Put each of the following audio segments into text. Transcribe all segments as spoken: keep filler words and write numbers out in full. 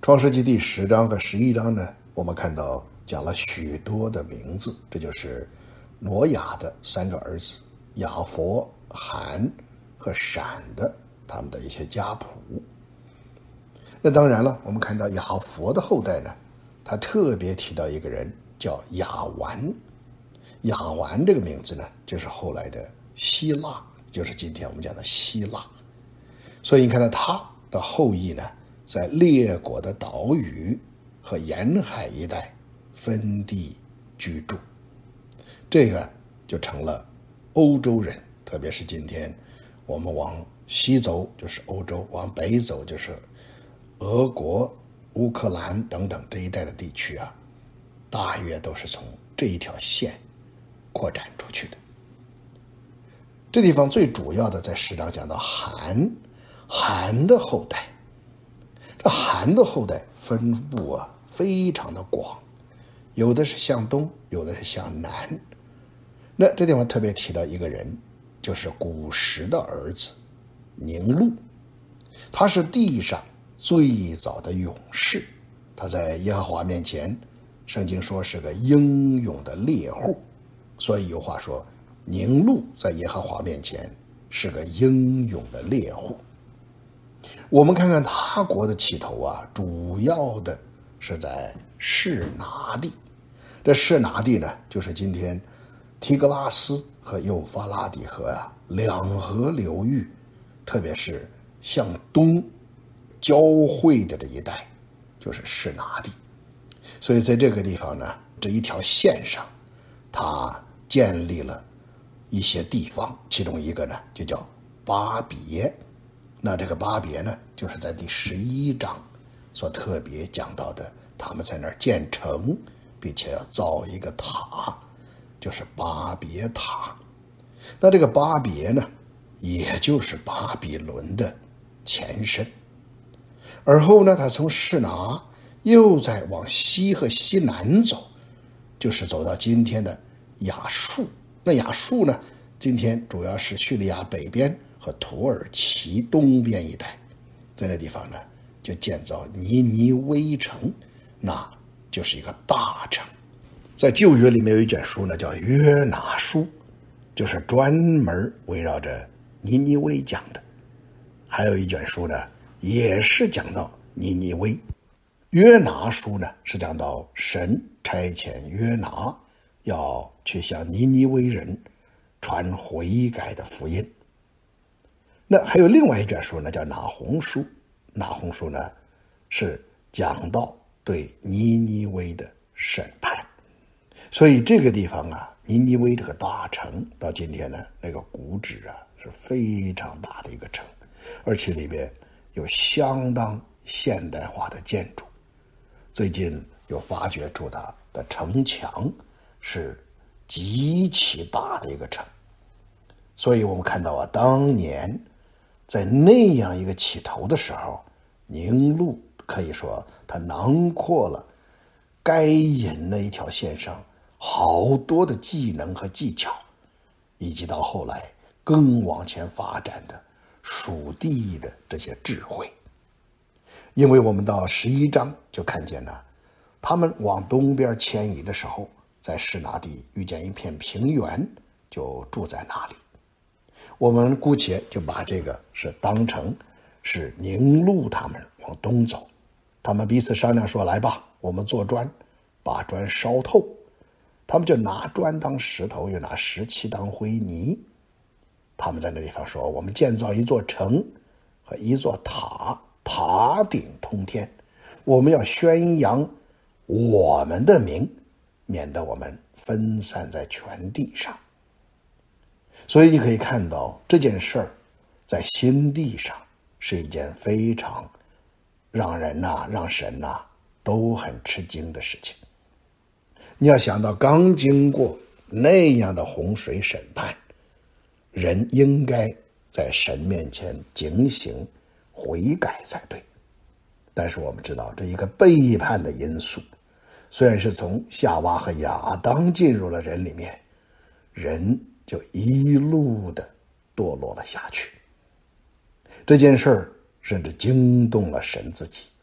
创世纪第十章和十一章呢，我们看到讲了许多的名字，这就是挪亚的三个儿子雅弗、含和闪的他们的一些家谱。那当然了，我们看到雅弗的后代呢，他特别提到一个人叫亚完。亚完这个名字呢，就是后来的希腊，就是今天我们讲的希腊。所以你看到他的后裔呢，在列国的岛屿和沿海一带分地居住，这个就成了欧洲人，特别是今天我们往西走就是欧洲，往北走就是俄国、乌克兰等等这一带的地区啊，大约都是从这一条线扩展出去的。这地方最主要的在十章讲到含，含的后代。这含的后代分布啊非常的广，有的是向东，有的是向南。那这地方特别提到一个人，就是古时的儿子宁禄，他是地上最早的勇士，他在耶和华面前，圣经说是个英勇的猎户，所以有话说宁禄在耶和华面前是个英勇的猎户。我们看看他国的起头啊，主要的是在示拿地。这示拿地呢，就是今天提格拉斯和幼发拉底河啊两河流域，特别是向东交汇的这一带，就是示拿地。所以在这个地方呢，这一条线上，他建立了一些地方，其中一个呢就叫巴别。那这个巴别呢，就是在第十一章所特别讲到的，他们在那儿建城，并且要造一个塔，就是巴别塔。那这个巴别呢，也就是巴比伦的前身。而后呢，他从示拿又再往西和西南走，就是走到今天的亚述。那亚述呢，今天主要是叙利亚北边和土耳其东边一带，在那地方呢，就建造尼尼微城，那就是一个大城。在旧约里面有一卷书呢，叫约拿书，就是专门围绕着尼尼微讲的。还有一卷书呢，也是讲到尼尼微。约拿书呢，是讲到神差遣约拿要去向尼尼微人传悔改的福音。那还有另外一卷书呢，叫拿鸿书。拿鸿书呢，是讲到对尼尼微的审判。所以这个地方啊，尼尼微这个大城，到今天呢，那个古址啊，是非常大的一个城，而且里边有相当现代化的建筑。最近有发掘出它的城墙是极其大的一个城。所以我们看到啊，当年在那样一个起头的时候，宁禄可以说他囊括了该隐那一条线上好多的技能和技巧，以及到后来更往前发展的属地的这些智慧。因为我们到十一章就看见了，他们往东边迁移的时候，在示拿地遇见一片平原，就住在那里。我们姑且就把这个是当成是宁禄他们往东走，他们彼此商量说，来吧，我们做砖，把砖烧透。他们就拿砖当石头，又拿石漆当灰泥。他们在那地方说，我们建造一座城和一座塔，塔顶通天，我们要宣扬我们的名，免得我们分散在全地上。所以你可以看到这件事儿在新地上是一件非常让人呐、啊、让神呐、啊、都很吃惊的事情。你要想到刚经过那样的洪水审判，人应该在神面前警醒悔改才对。但是我们知道这一个背叛的因素，虽然是从夏娃和亚当进入了人里面，人就一路的堕落了下去。这件事儿甚至惊动了神自己，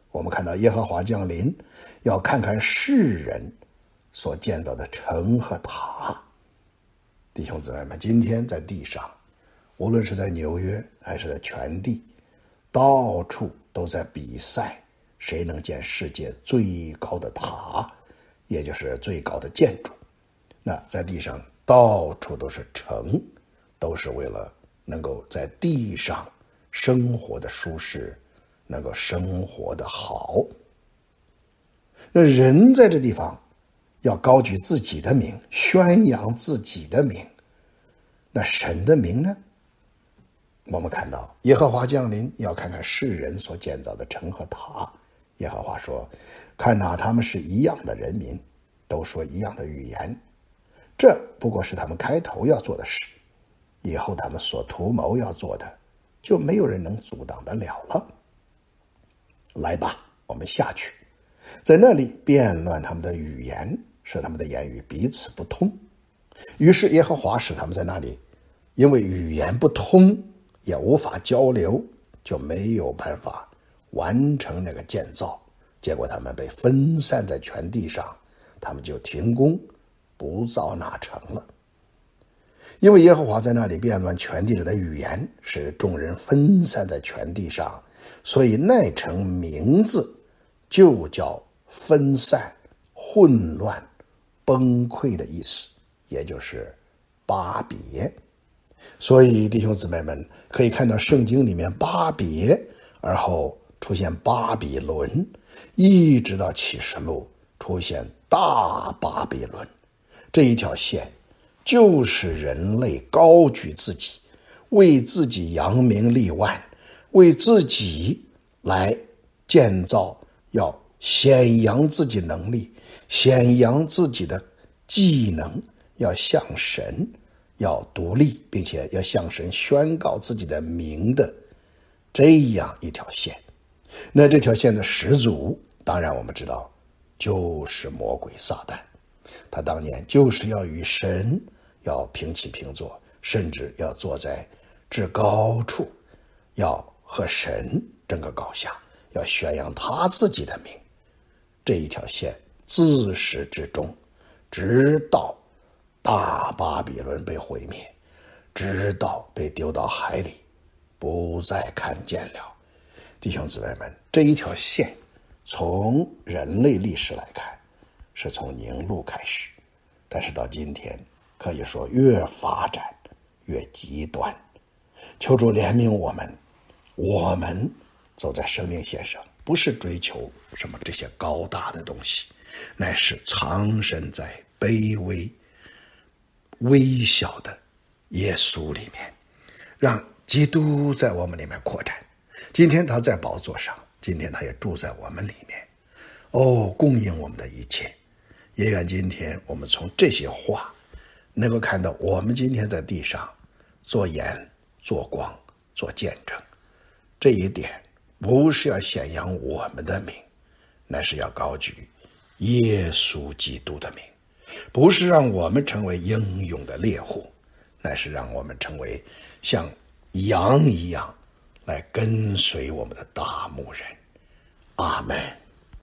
我们看到耶和华降临，要看看世人所建造的城和塔。弟兄姊妹们，今天在地上，无论是在纽约还是在全地，到处都在比赛谁能建世界最高的塔，也就是最高的建筑。那在地上到处都是城，都是为了能够在地上生活的舒适，能够生活的好。那人在这地方要高举自己的名，宣扬自己的名。那神的名呢？我们看到耶和华降临，要看看世人所建造的城和塔。耶和华说，看哪，他们是一样的人民，都说一样的语言，这不过是他们开头要做的事，以后他们所图谋要做的，就没有人能阻挡得了了。来吧，我们下去，在那里变乱他们的语言，使他们的言语彼此不通。于是耶和华使他们在那里，因为语言不通，也无法交流，就没有办法完成那个建造。结果他们被分散在全地上，他们就停工，不造那城了。因为耶和华在那里变乱全地的语言，使众人分散在全地上，所以那城名字就叫分散、混乱、崩溃的意思，也就是巴别。所以弟兄姊妹们可以看到圣经里面巴别，而后出现巴比伦，一直到启示录出现大巴比伦。这一条线就是人类高举自己，为自己扬名立万，为自己来建造，要显扬自己能力，显扬自己的技能，要向神要独立，并且要向神宣告自己的名的这样一条线。那这条线的始祖，当然我们知道就是魔鬼撒旦，他当年就是要与神要平起平坐，甚至要坐在至高处，要和神争个高下，要宣扬他自己的名。这一条线自始至终，直到大巴比伦被毁灭，直到被丢到海里，不再看见了。弟兄姊妹们，这一条线从人类历史来看，是从宁录开始，但是到今天可以说越发展越极端。求主怜悯我们，我们走在生命线上，不是追求什么这些高大的东西，乃是藏身在卑微微小的耶稣里面，让基督在我们里面扩展。今天他在宝座上，今天他也住在我们里面，哦，供应我们的一切。也愿今天我们从这些话能够看到，我们今天在地上做盐、做光、做见证，这一点不是要显扬我们的名，乃是要高举耶稣基督的名，不是让我们成为英勇的猎户，乃是让我们成为像羊一样来跟随我们的大牧人。阿们。